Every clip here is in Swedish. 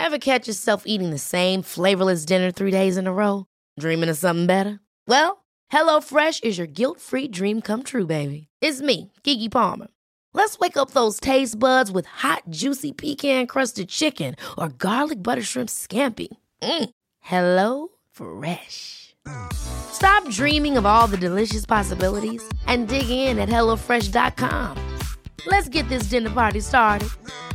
Ever catch yourself eating the same flavorless dinner 3 days in a row? Dreaming of something better? Well, HelloFresh is your guilt-free dream come true, baby. It's me, Keke Palmer. Let's wake up those taste buds with hot, juicy pecan-crusted chicken or garlic butter shrimp scampi. Hello Fresh. Stop dreaming of all the delicious possibilities and dig in at HelloFresh.com. Let's get this dinner party started.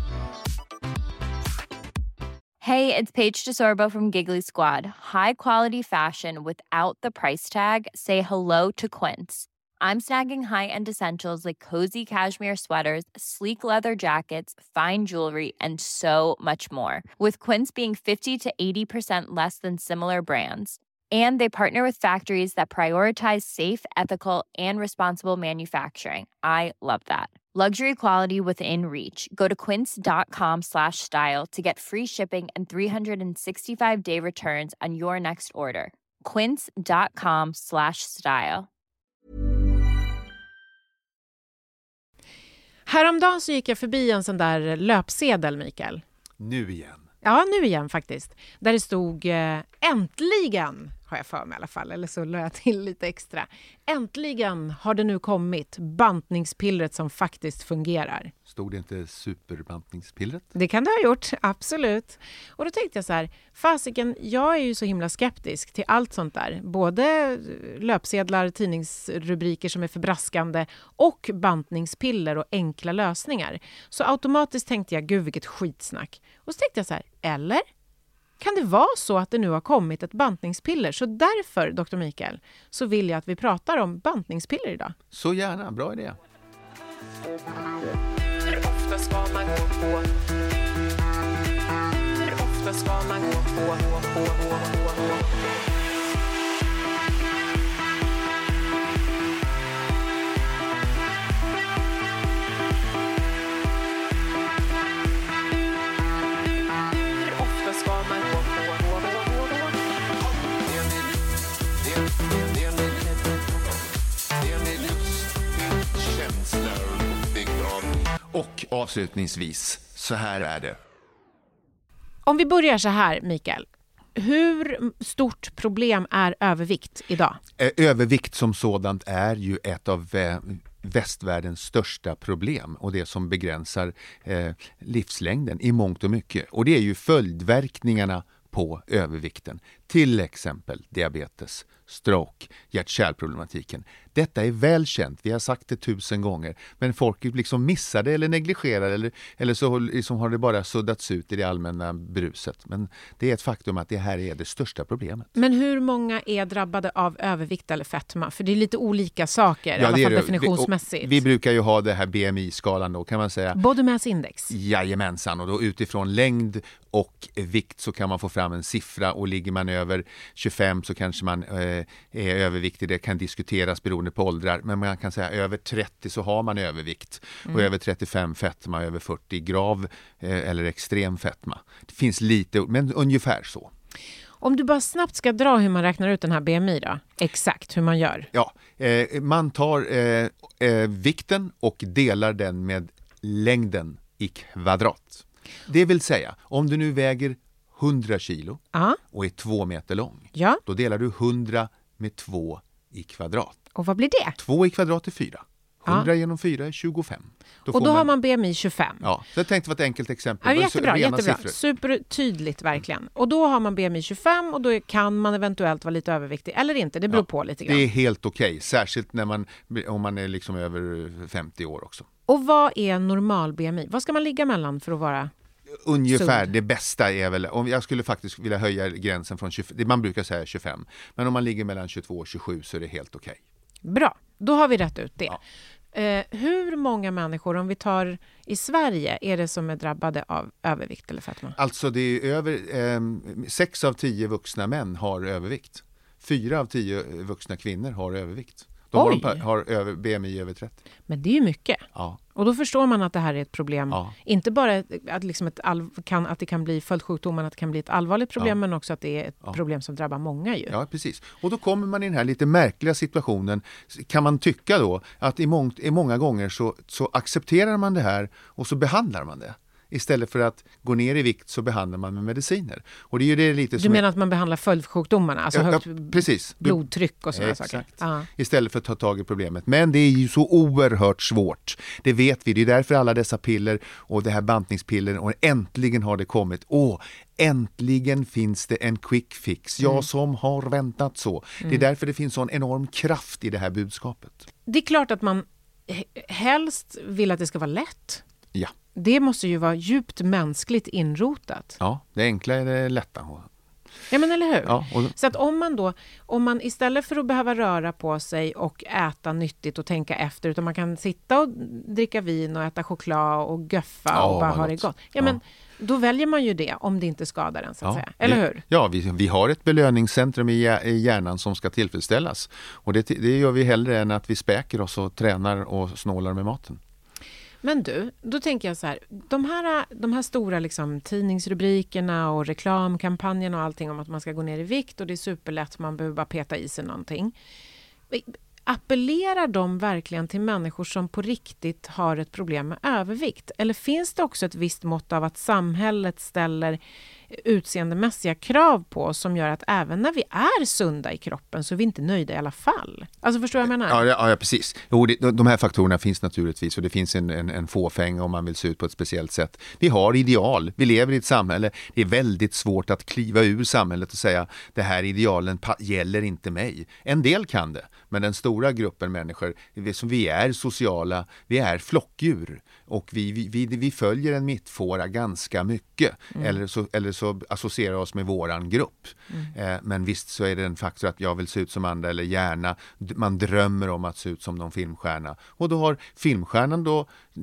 Hey, it's Paige DeSorbo from Giggly Squad. High quality fashion without the price tag. Say hello to Quince. I'm snagging high-end essentials like cozy cashmere sweaters, sleek leather jackets, fine jewelry, and so much more. With Quince being 50 to 80% less than similar brands. And they partner with factories that prioritize safe, ethical, and responsible manufacturing. I love that. Luxury quality within reach. Go to quince.com/style to get free shipping and 365-day returns on your next order. Quince.com/style. Häromdagen så gick jag förbi en sån där löpsedel, Mikael. Nu igen. Ja, nu igen faktiskt. Där det stod äntligen, har jag för mig i alla fall. Eller så lade jag till lite extra. Äntligen har det nu kommit bantningspillret som faktiskt fungerar. Stod det inte superbantningspillret? Det kan det ha gjort, absolut. Och då tänkte jag så här, fasiken, jag är ju så himla skeptisk till allt sånt där. Både löpsedlar, tidningsrubriker som är förbraskande och bantningspiller och enkla lösningar. Så automatiskt tänkte jag, gud vilket skitsnack. Och så tänkte jag så här, eller? Kan det vara så att det nu har kommit ett bantningspiller? Så därför, Dr. Mikael, så vill jag att vi pratar om bantningspiller idag. Så gärna, bra idé. Hur ofta ska man gå på? Hur ofta ska man gå på? Och avslutningsvis, så här är det. Om vi börjar så här, Mikael. Hur stort problem är övervikt idag? Övervikt som sådant är ju ett av västvärldens största problem och det som begränsar livslängden i mångt och mycket. Och det är ju följdverkningarna på övervikten. Till exempel diabetes, stroke, hjärt-kärlproblematiken. Detta är väl känt, vi har sagt det 1000 gånger. Men folk liksom missar det eller negligerar eller så liksom har det bara suddats ut i det allmänna bruset. Men det är ett faktum att det här är det största problemet. Men hur många är drabbade av övervikt eller fetma? För det är lite olika saker, i alla fall definitionsmässigt. Vi brukar ju ha det här BMI-skalan då, kan man säga. Body Mass Index. Jajamensan, och då utifrån längd och vikt så kan man få fram en siffra, och ligger man över 25 så kanske man är överviktig. Det kan diskuteras beroende på åldrar, men man kan säga över 30 så har man övervikt och över 35 fetma, över 40 grav eller extrem fetma. Det finns lite, men ungefär så. Om du bara snabbt ska dra hur man räknar ut den här BMI då, exakt hur man gör. Ja, man tar vikten och delar den med längden i kvadrat. Det vill säga, om du nu väger 100 kilo och är 2 meter lång, då delar du 100 med 2 i kvadrat. Och vad blir det? 2 i kvadrat är 4. 100 genom 4 är 25. Och då har man BMI 25. Ja, så jag tänkte vara ett enkelt exempel. Ja, jättebra. Supertydligt verkligen. Och då har man BMI 25 och då kan man eventuellt vara lite överviktig. Eller inte, det beror på lite grann. Det är helt okej, särskilt om man är liksom över 50 år också. Och vad är normal BMI? Vad ska man ligga mellan för att vara ungefär sund? Det bästa är väl, om jag skulle faktiskt vilja höja gränsen från 25, man brukar säga 25, men om man ligger mellan 22 och 27 så är det helt okej. Bra, då har vi rätt ut det. Ja. Hur många människor, om vi tar i Sverige, är det som är drabbade av övervikt eller fetma? Alltså det är över 6 av 10 vuxna män har övervikt. 4 av 10 vuxna kvinnor har övervikt. De har BMI över 30. Men det är ju mycket. Ja. Och då förstår man att det här är ett problem. Ja. Inte bara att, liksom att det kan bli följdsjukdomar, att det kan bli ett allvarligt problem, men också att det är ett problem som drabbar många ju. Ja, precis. Och då kommer man i den här lite märkliga situationen, kan man tycka då, att i många gånger så accepterar man det här och så behandlar man det. Istället för att gå ner i vikt så behandlar man med mediciner. Och det är ju det lite Du som menar att man behandlar följdsjukdomarna, alltså högt precis. blodtryck och sådana saker? Exakt. Ja. Istället för att ta tag i problemet. Men det är ju så oerhört svårt. Det vet vi. Det är därför alla dessa piller och det här bantningspiller, och äntligen har det kommit. Äntligen finns det en quick fix. Jag som har väntat så. Det är därför det finns sån enorm kraft i det här budskapet. Det är klart att man helst vill att det ska vara lätt. Ja. Det måste ju vara djupt mänskligt inrotat. Ja, det enkla är det lätta. Ja, men eller hur? Ja, Så att om man istället för att behöva röra på sig och äta nyttigt och tänka efter, utan man kan sitta och dricka vin och äta choklad och göffa och bara ha det gott. Ja, men då väljer man ju det om det inte skadar en, så att säga. Eller hur? Ja, vi har ett belöningscentrum i hjärnan som ska tillfredsställas. Och det gör vi hellre än att vi späker oss och tränar och snålar med maten. Men du, då tänker jag så här, de här stora liksom, tidningsrubrikerna och reklamkampanjerna och allting om att man ska gå ner i vikt och det är superlätt, man behöver bara peta i sig någonting. Appellerar de verkligen till människor som på riktigt har ett problem med övervikt? Eller finns det också ett visst mått av att samhället ställer utseendemässiga krav på oss som gör att även när vi är sunda i kroppen så är vi inte nöjda i alla fall? Alltså förstår jag vad jag menar? Ja, precis. Jo, de här faktorerna finns naturligtvis och det finns en fåfäng om man vill se ut på ett speciellt sätt. Vi har ideal, vi lever i ett samhälle. Det är väldigt svårt att kliva ur samhället och säga det här idealen gäller inte mig. En del kan det, men den stora gruppen människor, som vi är sociala, vi är flockdjur och vi följer en mittfåra ganska mycket. Eller så associerar oss med våran grupp. Men visst så är det en faktor att jag vill se ut som andra eller gärna. Man drömmer om att se ut som någon filmstjärna. Och då har filmstjärnan då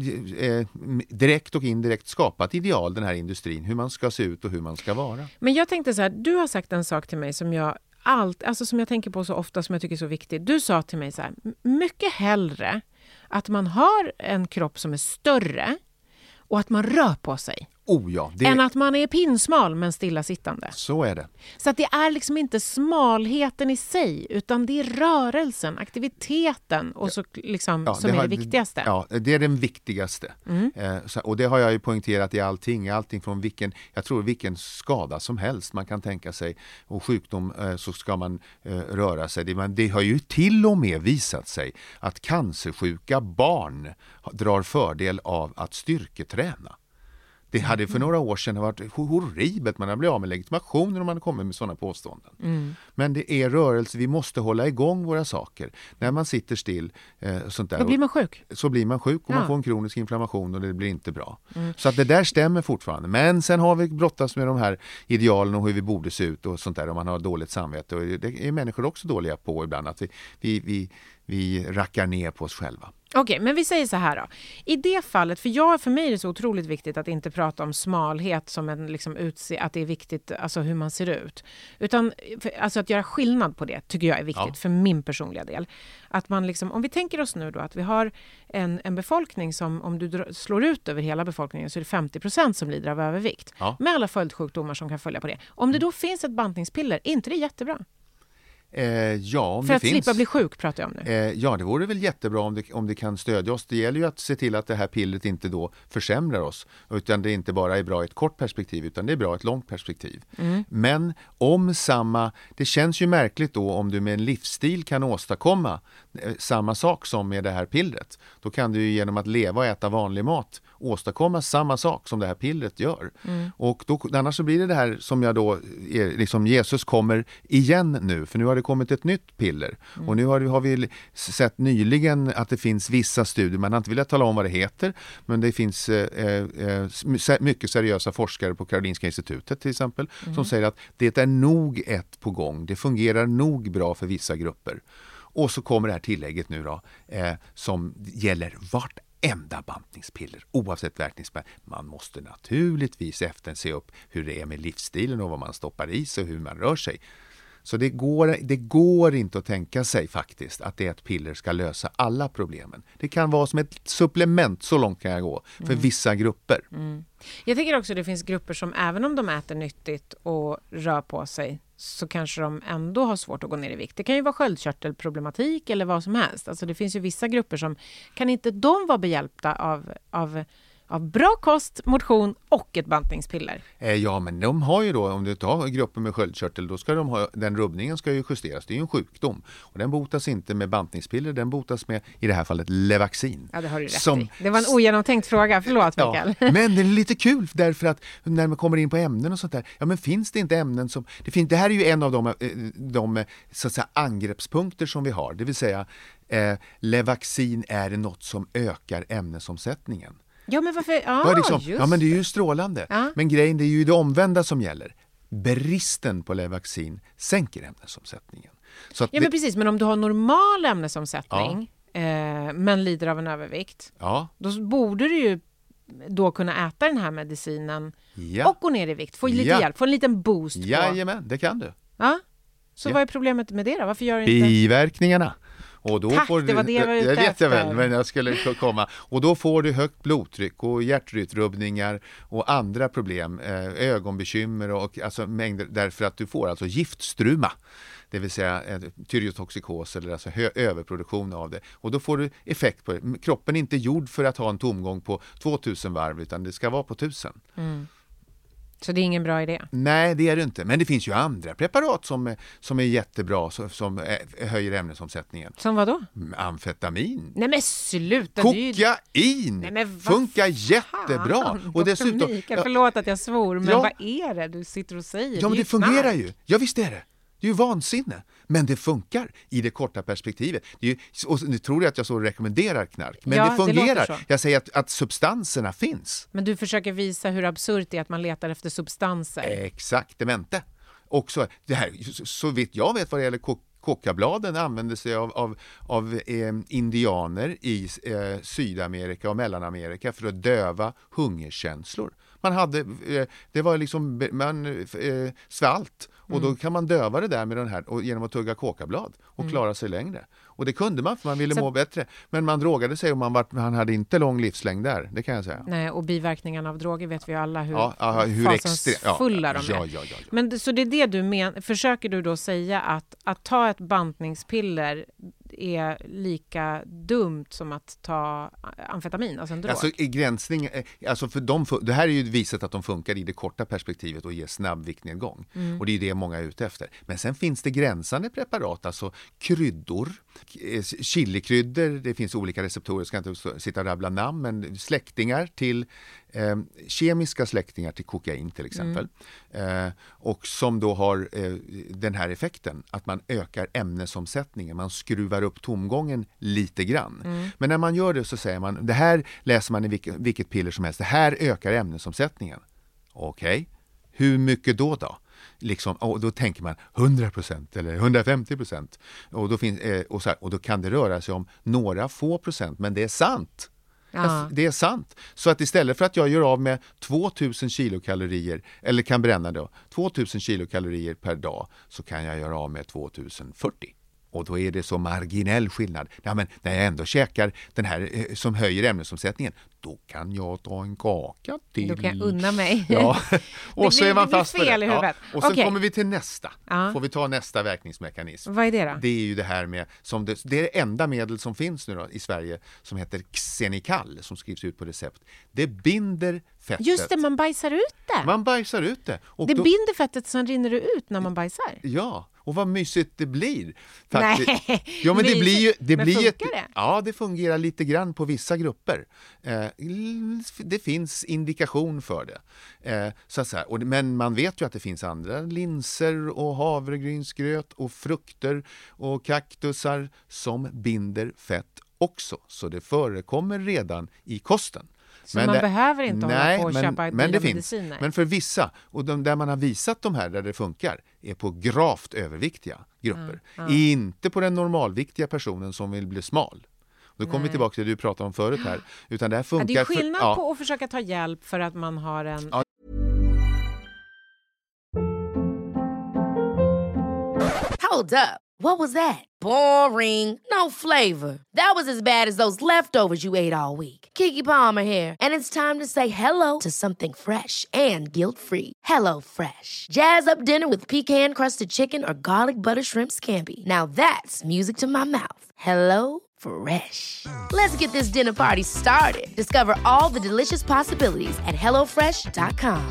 direkt och indirekt skapat ideal, den här industrin. Hur man ska se ut och hur man ska vara. Men jag tänkte så här, du har sagt en sak till mig som jag som jag tänker på så ofta, som jag tycker är så viktigt. Du sa till mig så här, mycket hellre att man har en kropp som är större och att man rör på sig. Än att man är pinsmal men stillasittande. Så är det. Så att det är liksom inte smalheten i sig, utan det är rörelsen, aktiviteten och så liksom, som är det viktigaste. Ja, det är den viktigaste. Och det har jag ju poängterat i allting från vilken skada som helst man kan tänka sig och sjukdom, så ska man röra sig. Det har ju till och med visat sig att cancersjuka barn drar fördel av att styrketräna. Det hade för några år sedan varit horribelt. Man har blivit av med legitimationer om man kommer med sådana påståenden. Men det är rörelse. Vi måste hålla igång våra saker. När man sitter still, sånt där, då blir man sjuk. Så blir man sjuk och man får en kronisk inflammation och det blir inte bra. Så att det där stämmer fortfarande. Men sen har vi brottats med de här idealen och hur vi borde se ut och sånt där. Om man har dåligt samvete. Och det är människor också dåliga på ibland. Att vi rackar ner på oss själva. Okej, men vi säger så här då. I det fallet, för mig är det så otroligt viktigt att inte prata om smalhet som en liksom att det är viktigt, alltså hur man ser ut. Utan alltså att göra skillnad på det tycker jag är viktigt för min personliga del. Att man liksom, om vi tänker oss nu då att vi har en befolkning som, om du slår ut över hela befolkningen, så är det 50% som lider av övervikt. Ja. Med alla följdsjukdomar som kan följa på det. Om det då finns ett bantningspiller, är inte det jättebra? För att slippa bli sjuk pratar jag om nu. Ja, det vore väl jättebra om det kan stödja oss. Det gäller ju att se till att det här pillret inte då försämrar oss. Utan det inte bara är bra i ett kort perspektiv, utan det är bra i ett långt perspektiv. Men det känns ju märkligt då om du med en livsstil kan åstadkomma samma sak som med det här pillret. Då kan du ju genom att leva och äta vanlig mat åstadkomma samma sak som det här pillret gör. Och då, annars så blir det här som jag då liksom Jesus kommer igen nu, för nu har det kommit ett nytt piller. Och nu har vi sett nyligen att det finns vissa studier, man har inte velat tala om vad det heter, men det finns mycket seriösa forskare på Karolinska institutet till exempel, som säger att det är nog ett på gång, det fungerar nog bra för vissa grupper. Och så kommer det här tillägget nu då, som gäller enda bantningspiller, oavsett verkningsvärde. Man måste naturligtvis se upp hur det är med livsstilen och vad man stoppar i sig och hur man rör sig. Så det går inte att tänka sig faktiskt att det ett piller ska lösa alla problemen. Det kan vara som ett supplement, så långt kan jag gå, för vissa grupper. Jag tycker också att det finns grupper som även om de äter nyttigt och rör på sig, så kanske de ändå har svårt att gå ner i vikt. Det kan ju vara sköldkörtelproblematik eller vad som helst. Alltså det finns ju vissa grupper som kan inte de vara behjälpta av av bra kost, motion och ett bantningspiller. Ja, men de har ju då, om du tar gruppen med sköldkörtel, då ska de ha, den rubbningen ska ju justeras. Det är ju en sjukdom. Och den botas inte med bantningspiller, den botas med, i det här fallet, Levaxin. Ja, det har du rätt i. Det var en ogenomtänkt fråga, förlåt Mikael. Ja, men det är lite kul därför att när man kommer in på ämnen och sånt där, ja men finns det inte ämnen som, det här är ju en av de så att säga angreppspunkter som vi har, det vill säga Levaxin är något som ökar ämnesomsättningen. Ja, men varför? Ja, men det är ju strålande. Ja. Men grejen, det är ju det omvända som gäller. Bristen på Levaxin sänker ämnesomsättningen. Så att men precis. Men om du har normal ämnesomsättning men lider av en övervikt, då borde du ju då kunna äta den här medicinen och gå ner i vikt. Få lite hjälp, få en liten boost. Jajamän, det kan du. Ja. Så vad är problemet med det då? Varför gör du inte... Biverkningarna. Och då tack, får du, det var det jag var ute vet efter. Jag väl, men jag skulle komma. Och då får du högt blodtryck och hjärtrytmrubbningar och andra problem, ögonbekymmer och alltså mängder, därför att du får alltså giftstruma. Det vill säga tyriotoxikos eller alltså överproduktion av det. Och då får du effekt på det. Kroppen är inte gjord för att ha en tomgång på 2000 varv utan det ska vara på 1000. Mm. Så det är ingen bra idé? Nej, det är det inte. Men det finns ju andra preparat som är jättebra, som höjer ämnesomsättningen. Som vad då? Amfetamin. Nej men sluta! Kokain! Nej, men funkar jättebra. Och dessutom... Mikael, förlåt att jag svor, men vad är det du sitter och säger? Ja, men det fungerar ju. Ja, visst är det. Det är ju vansinne. Men det funkar i det korta perspektivet. Det är ju, och nu tror jag att jag så rekommenderar knark. Men det fungerar. Det jag säger att substanserna finns. Men du försöker visa hur absurt det är att man letar efter substanser. Exaktamente. Också det här, så vitt jag vet vad det gäller kokabladen använde sig av indianer i Sydamerika och Mellanamerika för att döva hungerkänslor. Det var liksom svalt och då kan man döva det där med den här och genom att tugga kokablad och klara sig längre. Och det kunde man för man ville må bättre. Men man drogade sig och man hade inte lång livslängd där, det kan jag säga. Nej, och biverkningarna av droger vet vi ju alla hur fasansfulla de är. Ja. Men så det är det du menar, försöker du då säga att ta ett bantningspiller är lika dumt som att ta amfetamin, alltså en drog? Alltså i gränsning, alltså det här är ju visat att de funkar i det korta perspektivet och ger snabb viktnedgång. Och det är det många är ute efter. Men sen finns det gränsande preparat, alltså kryddor, chilikryddor, det finns olika receptorer, jag ska inte sitta och rabbla namn, men släktingar till kemiska släktingar till kokain till exempel. Och som då har den här effekten att man ökar ämnesomsättningen, man skruvar upp tomgången lite grann. Men när man gör det så säger man, det här läser man i vilket piller som helst, det här ökar ämnesomsättningen. Okej. Hur mycket då? Liksom, och då tänker man 100% eller 150%. Och då finns och då kan det röra sig om några få procent, men det är sant. Ja. Det är sant. Så att istället för att jag gör av med 2000 kilokalorier eller kan bränna då 2000 kilokalorier per dag, så kan jag göra av med 2040. Och då är det så marginell skillnad. Ja, men när jag ändå käkar den här som höjer ämnesomsättningen, då kan jag ta en kaka till. Då kan jag unna mig. Ja. Och så är man fast fel i huvudet. Och sen kommer vi till nästa. Får vi ta nästa verkningsmekanism. Vad är det då? Det är ju det här med, det är det enda medel som finns nu då i Sverige som heter Xenical, som skrivs ut på recept. Det binder fettet. Just det, man bajsar ut det. Man bajsar ut det. Och det binder fettet, sen rinner det ut när man bajsar. Ja. Och vad mysigt det blir. Faktiskt. Nej, ja, men det blir ju, men funkar det? Ja, det fungerar lite grann på vissa grupper. Det finns indikation för det. Men man vet ju att det finns andra linser och havregrynsgröt och frukter och kaktusar som binder fett också. Så det förekommer redan i kosten. Så man behöver inte hålla på och köpa dyra mediciner. Men för vissa, och där man har visat de här där det funkar, är på gravt överviktiga grupper. Inte på den normalviktiga personen som vill bli smal. Då kommer vi tillbaka till det du pratade om förut här. Utan det här funkar. Det är skillnad på att försöka ta hjälp för att man har en... Hold up. What was that? Boring. No flavor. That was as bad as those leftovers you ate all week. Keke Palmer here, and it's time to say hello to something fresh and guilt-free. Hello Fresh. Jazz up dinner with pecan-crusted chicken or garlic butter shrimp scampi. Now that's music to my mouth. Hello Fresh. Let's get this dinner party started. Discover all the delicious possibilities at hellofresh.com.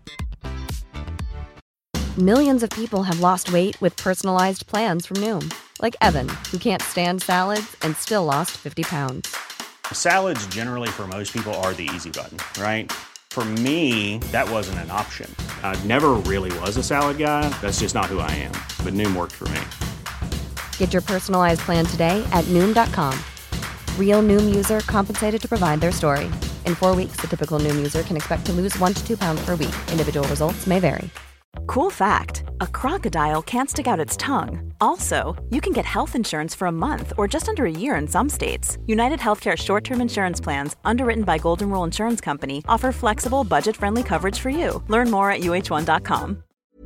Millions of people have lost weight with personalized plans from Noom. Like Evan, who can't stand salads and still lost 50 pounds. Salads generally for most people are the easy button, right? For me, that wasn't an option. I never really was a salad guy. That's just not who I am. But Noom worked for me. Get your personalized plan today at Noom.com. Real Noom user compensated to provide their story. In 4 weeks, the typical Noom user can expect to lose 1 to 2 pounds per week. Individual results may vary. Cool fact, a crocodile can't stick out its tongue. Also, you can get health insurance for a month or just under a year in some states. United Healthcare short-term insurance plans, underwritten by Golden Rule Insurance Company, offer flexible, budget-friendly coverage for you. Learn more at uh1.com.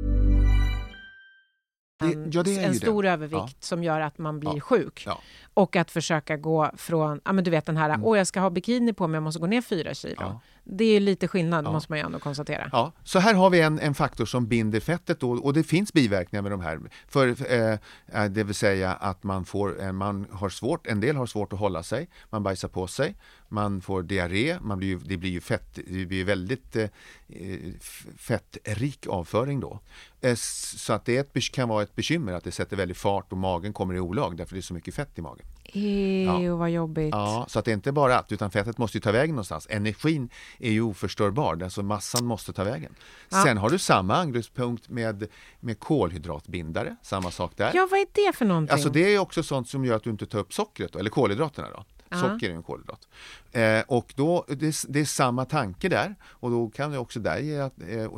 Det är en ju stor det. övervikt som gör att man blir Ja. sjuk. Ja. Och att försöka gå från, ja men du vet den här, jag ska ha bikini på mig, jag måste gå ner 4 kilo. Ja. Det är lite skillnad, Ja. måste man ju ändå konstatera. Ja, så här har vi en faktor som binder fettet då, och det finns biverkningar med de här. Det vill säga att man har svårt, en del har svårt att hålla sig, man bajsar på sig, man får diarré, det blir ju fett, det blir väldigt fettrik avföring då. Så att det kan vara ett bekymmer att det sätter väldigt fart och magen kommer i olag därför det är så mycket fett i magen. Vad jobbigt. Ja, så att det är inte bara utan fettet måste ju ta vägen någonstans. Energin är ju oförstörbar, alltså massan måste ta vägen. Ja. Sen har du samma angreppspunkt med kolhydratbindare, samma sak där. Ja, vad är det för någonting? Alltså det är också sånt som gör att du inte tar upp sockret då, eller kolhydraterna då. Socker är en kolhydrat. Och då, det är samma tanke där. Och då kan det också där ge att,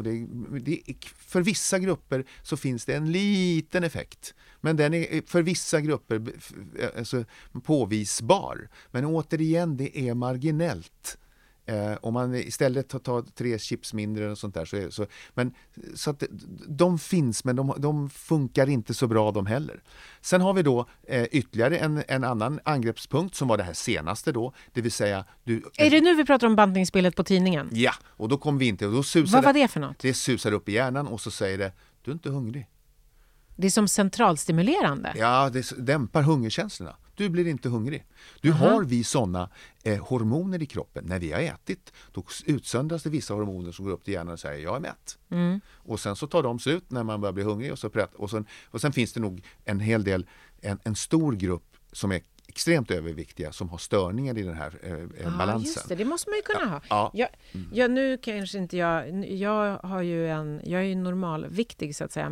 för vissa grupper så finns det en liten effekt. Men den är för vissa grupper alltså, påvisbar. Men återigen, det är marginellt. Om man istället tar 3 chips mindre och sånt där så att de finns, men de funkar inte så bra de heller. Sen har vi då ytterligare en annan angreppspunkt som var det här senaste då, det vill säga är det nu vi pratar om bantningsspelet på tidningen? Ja, och då kommer vi inte, och då susar Vad var det för något? Det susar upp i hjärnan och så säger det, du är inte hungrig. Det är som centralstimulerande. Ja, det dämpar hungerkänslorna. Du blir inte hungrig. Har vi sådana hormoner i kroppen när vi har ätit, då utsöndras det vissa hormoner som går upp till hjärnan och säger jag är mätt. Och sen så tar de slut när man börjar bli hungrig och sen finns det nog en hel del, en stor grupp som är extremt överviktiga som har störningar i den här balansen. Just det måste man ju kunna ha. Ja. Nu kanske inte jag är ju normalviktig så att säga,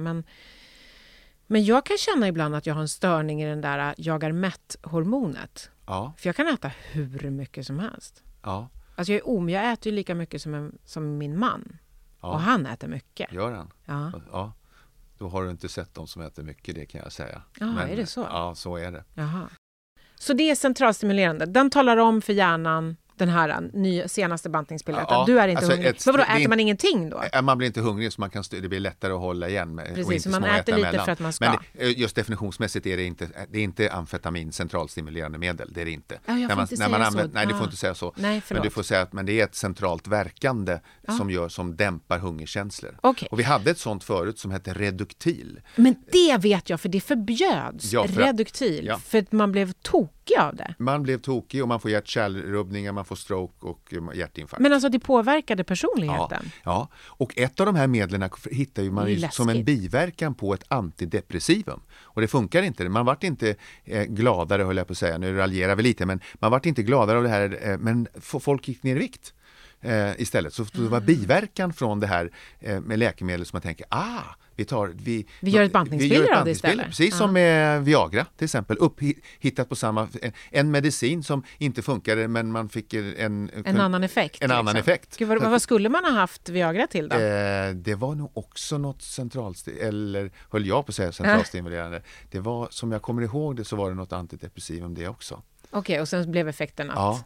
men jag kan känna ibland att jag har en störning i den där jagar mätt-hormonet. Ja. För jag kan äta hur mycket som helst. Ja. Alltså jag äter ju lika mycket som min man. Ja. Och han äter mycket. Gör han? Ja. Ja. Då har du inte sett dem som äter mycket, det kan jag säga. Ja, är det så? Ja, så är det. Jaha. Så det är centralstimulerande. Den talar om för hjärnan den här senaste bantningspillet. Ja, du är inte alltså hungrig. Men vadå, äter man ingenting då? Man blir inte hungrig så det blir lättare att hålla igen med. Precis, och inte man äter lite mellan. För att man ska. Men just definitionsmässigt är det inte amfetamin, centralstimulerande medel. Det är det inte. Ja, jag får inte säga så. Nej, du får inte säga så. Nej, men du får säga att det är ett centralt verkande som dämpar hungerkänslor. Okay. Och vi hade ett sånt förut som hette Reduktil. Men det vet jag, för det förbjöds. Reduktil. Ja. För att man blev tokig av det. Man blev tokig och man får hjärt-kärlrubbningar, man får stroke och hjärtinfarkt. Men alltså det påverkade personligheten. Ja, och ett av de här medlen hittar ju man ju som en biverkan på ett antidepressivum. Och det funkar inte. Man vart inte gladare, höll jag på att säga. Nu raljerar vi lite, men man vart inte gladare av det här. Men folk gick ner i vikt istället. Så det var biverkan från det här med läkemedel som man tänker, vi gör ett bantningspiller av det istället. Precis som med Viagra till exempel. Hittat på en medicin som inte funkade, men man fick en annan effekt. Annan effekt. Gud, vad skulle man ha haft Viagra till då? Det var nog också något eller höll jag på att säga centralstimulerande. Det var, som jag kommer ihåg det, så var det något antidepressivum det också. Okej, och sen blev effekten att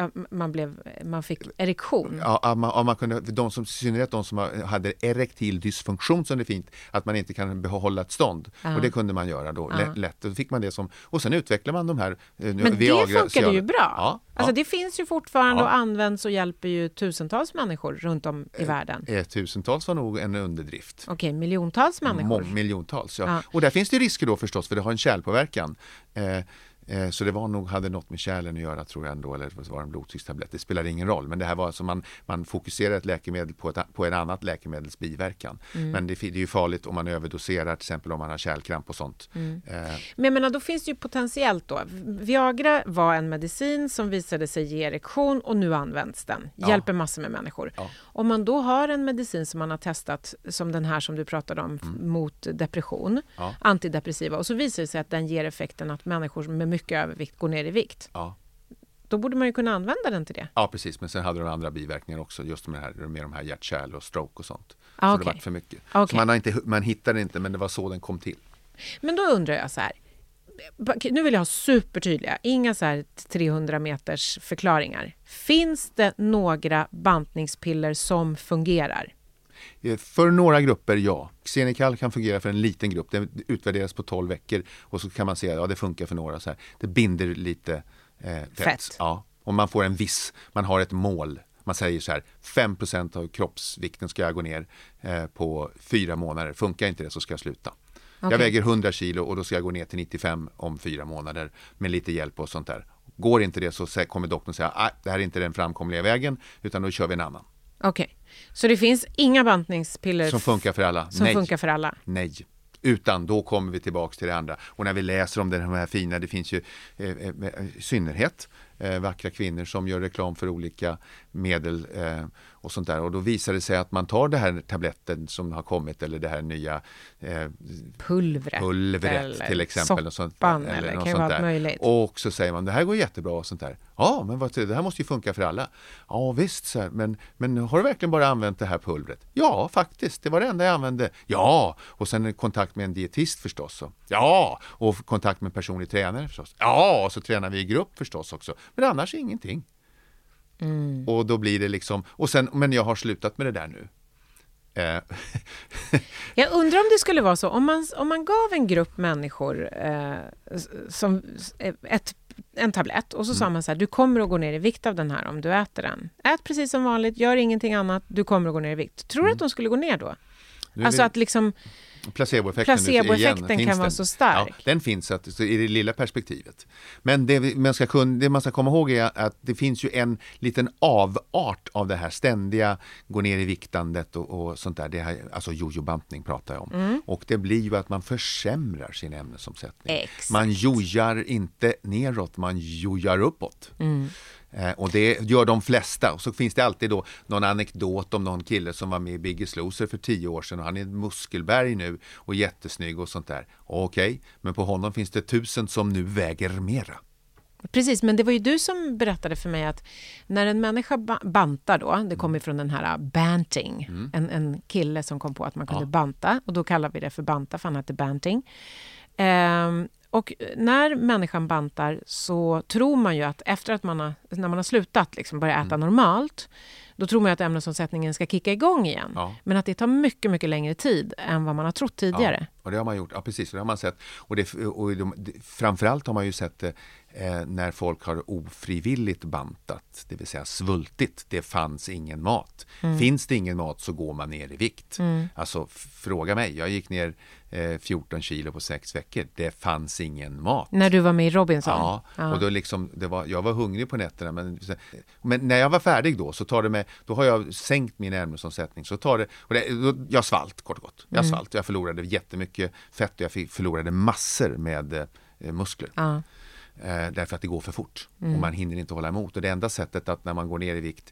man fick erektion. Ja, man kunde, i synnerhet de som hade erektil dysfunktion, som det är fint, att man inte kan behålla ett stånd. Och det kunde man göra då lätt. Då fick man det och sen utvecklar man de här men Viagra, det funkar ju bra. Ja. Alltså det finns ju fortfarande och används och hjälper ju tusentals människor runt om i världen. Tusentals var nog en underdrift. Okej, miljontals människor. Miljontals, ja. Och där finns det risker då förstås, för det har en kärlpåverkan. Så det hade något med kärlen att göra, tror jag ändå, eller var en blodtryckstablett. Det spelar ingen roll, men det här var alltså man fokuserar ett läkemedel på en annat läkemedels biverkan. Men det är ju farligt om man överdoserar, till exempel om man har kärlkramp och sånt. Men jag menar, då finns det ju potentiellt då. Viagra var en medicin som visade sig ge erektion och nu används den. Hjälper massor med människor. Ja. Om man då har en medicin som man har testat, som den här som du pratade om, mot depression, antidepressiva, och så visar det sig att den ger effekten att människor med mycket övervikt går ner i vikt. Ja. Då borde man ju kunna använda den till det. Ja, precis. Men sen hade de andra biverkningar också, just med de här hjärtkärl och stroke och sånt. Ah, så det var för mycket. Så man hittade inte, men det var så den kom till. Men då undrar jag så här. Nu vill jag ha supertydliga, inga så här 300 meters förklaringar. Finns det några bantningspiller som fungerar? För några grupper, ja. Xenical kan fungera för en liten grupp. Det utvärderas på 12 veckor och så kan man se att det funkar för några. Så här. Det binder lite fett. Ja. Och man får man har ett mål. Man säger så här, 5% av kroppsvikten ska jag gå ner på 4 månader. Funkar inte det så ska jag sluta. Okay. Jag väger 100 kilo och då ska jag gå ner till 95 om 4 månader med lite hjälp och sånt där. Går inte det så kommer doktorn säga, det här är inte den framkomliga vägen, utan då kör vi en annan. Okej, så det finns inga bantningspiller som funkar för alla? Funkar för alla? Nej. Utan då kommer vi tillbaka till det andra. Och när vi läser om de här fina, det finns ju i synnerhet vackra kvinnor som gör reklam för olika medel och sånt där. Och då visar det sig att man tar det här tabletten som har kommit, eller det här nya pulvret till exempel. Soppan eller något sånt där. Möjligt. Och så säger man, det här går jättebra och sånt där. Ja, men det här måste ju funka för alla. Ja visst, så här, men har du verkligen bara använt det här pulvret? Ja, faktiskt. Det var det enda jag använde. Ja, och sen kontakt med en dietist förstås. Så. Ja, och kontakt med en personlig tränare förstås. Ja, och så tränar vi i grupp förstås också. Men annars ingenting. Och då blir det liksom, men jag har slutat med det där nu. Jag undrar om det skulle vara så, om man gav en grupp människor som en tablett och så sa man så här, du kommer att gå ner i vikt av den här om du äter den. Ät precis som vanligt, gör ingenting annat, du kommer att gå ner i vikt. Tror du att de skulle gå ner då? Alltså att liksom placeboeffekten kan vara så stark. Ja, den finns i det lilla perspektivet. Men det man ska komma ihåg är att det finns ju en liten avart av det här ständiga gå ner i viktandet och sånt där. Det här, alltså jojo-bantning pratar jag om. Och det blir ju att man försämrar sin ämnesomsättning. Exakt. Man jojar inte neråt, man jojar uppåt. Och det gör de flesta. Och så finns det alltid då någon anekdot om någon kille som var med i Biggest Loser för 10 år sedan och han är en muskelberg nu och jättesnygg och sånt där. Okej, men på honom finns det 1000 som nu väger mera. Precis, men det var ju du som berättade för mig att när en människa bantar då, det kommer från den här banting, en kille som kom på att man kunde banta, och då kallar vi det för banta, för han hette banting. Och när människan bantar så tror man ju att efter att när man har slutat liksom börja äta normalt, då tror man att ämnesomsättningen ska kicka igång igen. Ja. Men att det tar mycket, mycket längre tid än vad man har trott tidigare. Ja, och det har man gjort. Ja, precis. Det har man sett. Framförallt har man ju sett det när folk har ofrivilligt bantat, det vill säga svultit. Det fanns ingen mat. Finns det ingen mat så går man ner i vikt. Alltså, fråga mig. Jag gick ner 14 kilo på 6 veckor. Det fanns ingen mat. När du var med i Robinson? Ja. Och då liksom, jag var hungrig på nätterna. Men när jag var färdig då så tar det med, då har jag sänkt min ämnesomsättning. Så tar det, jag svalt kort och gott. Jag förlorade jättemycket fett och jag förlorade massor med muskler. Därför att det går för fort och man hinner inte hålla emot. Och det enda sättet att när man går ner i vikt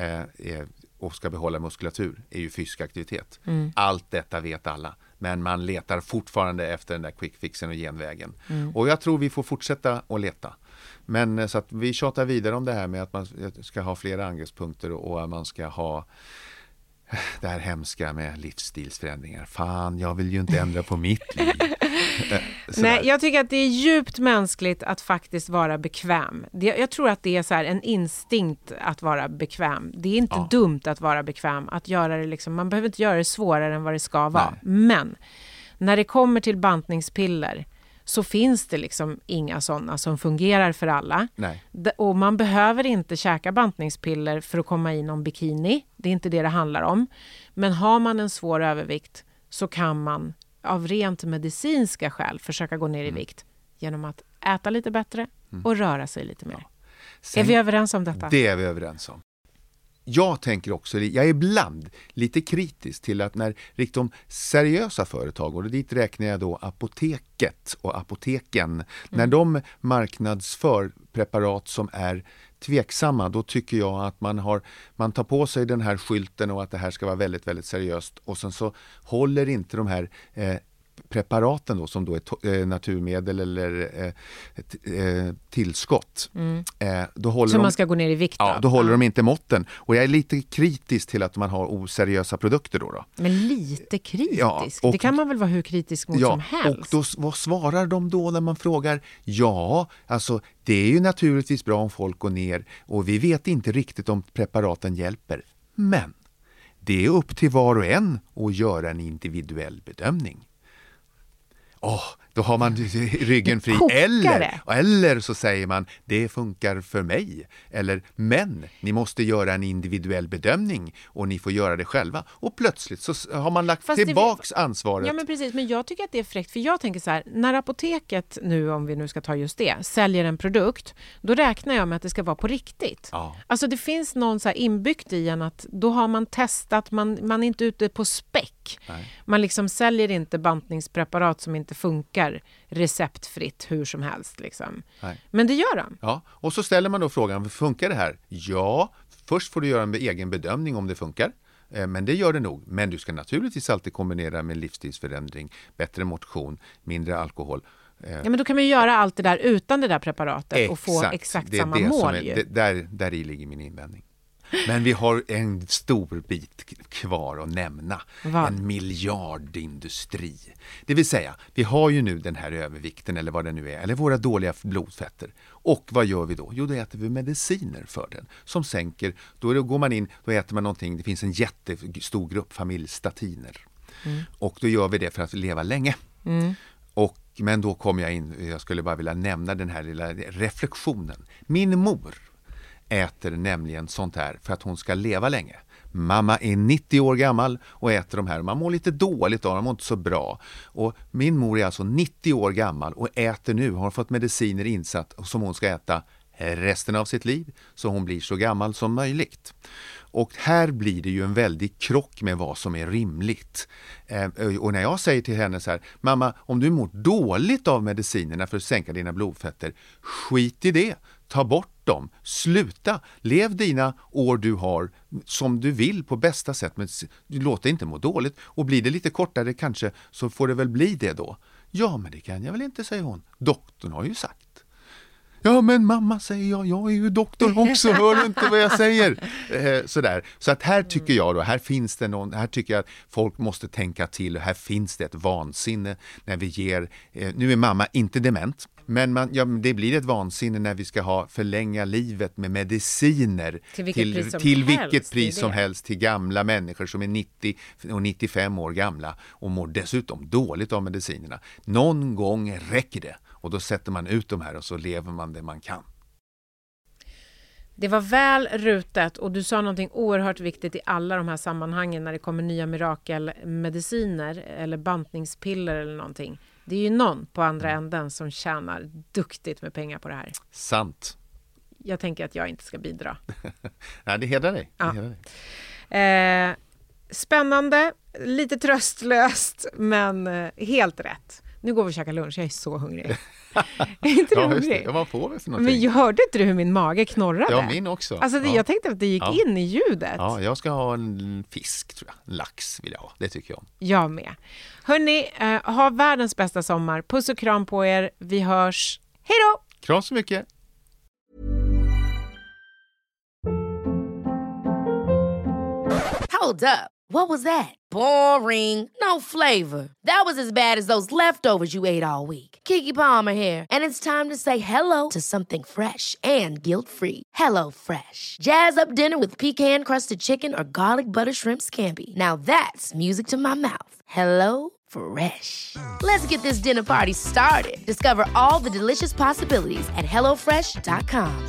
och ska behålla muskulatur är ju fysisk aktivitet. Allt detta vet alla. Men man letar fortfarande efter den där quick fixen och genvägen. Och jag tror vi får fortsätta att leta. Men så att vi tjatar vidare om det här med att man ska ha flera angreppspunkter och att man ska ha det här hemska med livsstilsförändringar. Fan, jag vill ju inte ändra på mitt liv. Nej, jag tycker att det är djupt mänskligt att faktiskt vara bekväm. Jag tror att det är så här en instinkt att vara bekväm. Det är inte dumt att vara bekväm. Att göra det liksom, man behöver inte göra det svårare än vad det ska vara. Nej. Men när det kommer till bantningspiller så finns det liksom inga sådana som fungerar för alla. Nej. Och man behöver inte käka bantningspiller för att komma i någon bikini. Det är inte det handlar om. Men har man en svår övervikt så kan man av rent medicinska skäl försöka gå ner i vikt genom att äta lite bättre och röra sig lite mer. Sen, är vi överens om detta? Det är vi överens om. Jag tänker också, jag är ibland lite kritisk till att när riktigt seriösa företag, och dit räknar jag då apoteket och apoteken, när de marknadsför preparat som är tveksamma, då tycker jag att man tar på sig den här skylten och att det här ska vara väldigt, väldigt seriöst, och sen så håller inte de här preparaten då, som då är naturmedel eller tillskott. Då håller så man ska gå ner i vikt då? Ja, då håller de inte måtten. Och jag är lite kritisk till att man har oseriösa produkter då. Men lite kritisk? Ja, och, det kan man väl vara hur kritisk mot som helst? Och då, vad svarar de då när man frågar? Ja, alltså det är ju naturligtvis bra om folk går ner, och vi vet inte riktigt om preparaten hjälper. Men det är upp till var och en att göra en individuell bedömning. Då har man ryggen fri. Eller så säger man, det funkar för mig. Eller, men ni måste göra en individuell bedömning och ni får göra det själva. Och plötsligt så har man lagt tillbaks ansvaret. Ja, men precis. Men jag tycker att det är fräckt. För jag tänker så här, när apoteket nu, om vi nu ska ta just det, säljer en produkt, då räknar jag med att det ska vara på riktigt. Ja. Alltså det finns någon så här inbyggt i en att då har man testat, man är inte ute på späck. Nej. Man liksom säljer inte bantningspreparat som inte funkar receptfritt hur som helst. Liksom. Men det gör de. Ja, och så ställer man då frågan, funkar det här? Ja, först får du göra en egen bedömning om det funkar. Men det gör det nog. Men du ska naturligtvis alltid kombinera med livsstilsförändring, bättre motion, mindre alkohol. Ja, men då kan man ju göra allt det där utan det där preparatet och få exakt samma mål. Där i ligger min invändning. Men vi har en stor bit kvar att nämna. En miljardindustri. Det vill säga, vi har ju nu den här övervikten eller vad det nu är, eller våra dåliga blodfetter. Och vad gör vi då? Jo, då äter vi mediciner för den som sänker. Då går man in, då äter man någonting. Det finns en jättestor grupp familjestatiner. Och då gör vi det för att leva länge. Men då kommer jag in, jag skulle bara vilja nämna den här lilla reflektionen. Min mor äter nämligen sånt här för att hon ska leva länge. Mamma är 90 år gammal och äter de här. Man mår lite dåligt av dem, man mår inte så bra. Och min mor är alltså 90 år gammal och äter nu, har fått mediciner insatt som hon ska äta resten av sitt liv, så hon blir så gammal som möjligt. Och här blir det ju en väldig krock med vad som är rimligt. Och när jag säger till henne så här, mamma, om du mår dåligt av medicinerna för att sänka dina blodfetter, skit i det. Ta bort dem. Sluta. Lev dina år du har som du vill på bästa sätt. Men du låter inte må dåligt. Och blir det lite kortare kanske, så får det väl bli det då. Ja, men det kan jag väl inte, säger hon. Doktorn har ju sagt. Ja, men mamma, säger jag är ju doktor också, hör du inte vad jag säger? Sådär. Så att här tycker jag då, här tycker jag att folk måste tänka till, och här finns det ett vansinne när vi ger, nu är mamma inte dement, men det blir ett vansinne när vi ska förlänga livet med mediciner till vilket pris som helst till gamla människor som är 90 och 95 år gamla och mår dessutom dåligt av medicinerna. Någon gång räcker det. Och då sätter man ut de här och så lever man det man kan. Det var väl rutet, och du sa någonting oerhört viktigt i alla de här sammanhangen när det kommer nya mirakelmediciner eller bantningspiller eller någonting. Det är ju någon på andra änden som tjänar duktigt med pengar på det här. Sant. Jag tänker att jag inte ska bidra. Nej, det hedrar dig. Ja. Spännande, lite tröstlöst, men helt rätt. Nu går vi och käkar lunch, jag är så hungrig. Är inte du hungrig? Ja, vad får vi för någonting? Men jag hörde inte du hur min mage knorrade? Ja, min också. Alltså, jag tänkte att det gick in i ljudet. Ja, jag ska ha en fisk, tror jag. En lax vill jag ha, det tycker jag om. Jag med. Hörrni, ha världens bästa sommar. Puss och kram på er. Vi hörs. Hej då! Kram så mycket! Hold up. What was that? Boring. No flavor. That was as bad as those leftovers you ate all week. Keke Palmer here, and it's time to say hello to something fresh and guilt-free. Hello Fresh. Jazz up dinner with pecan-crusted chicken or garlic butter shrimp scampi. Now that's music to my mouth. Hello Fresh. Let's get this dinner party started. Discover all the delicious possibilities at hellofresh.com.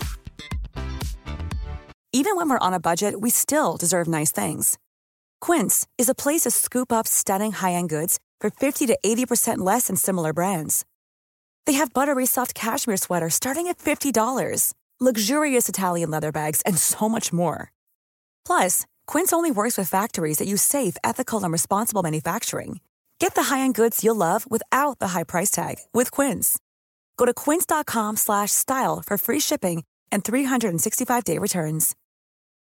Even when we're on a budget, we still deserve nice things. Quince is a place to scoop up stunning high-end goods for 50 to 80% less than similar brands. They have buttery soft cashmere sweaters starting at $50, luxurious Italian leather bags, and so much more. Plus, Quince only works with factories that use safe, ethical, and responsible manufacturing. Get the high-end goods you'll love without the high price tag with Quince. Go to quince.com/style for free shipping and 365-day returns.